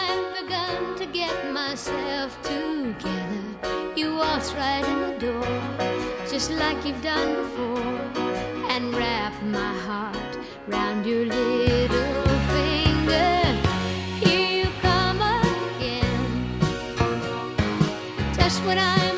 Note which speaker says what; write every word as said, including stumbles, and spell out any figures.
Speaker 1: I've begun to get myself together, you waltz right in the door, just like you've done before, and wrap my heart round your little finger. Here you come again, just when I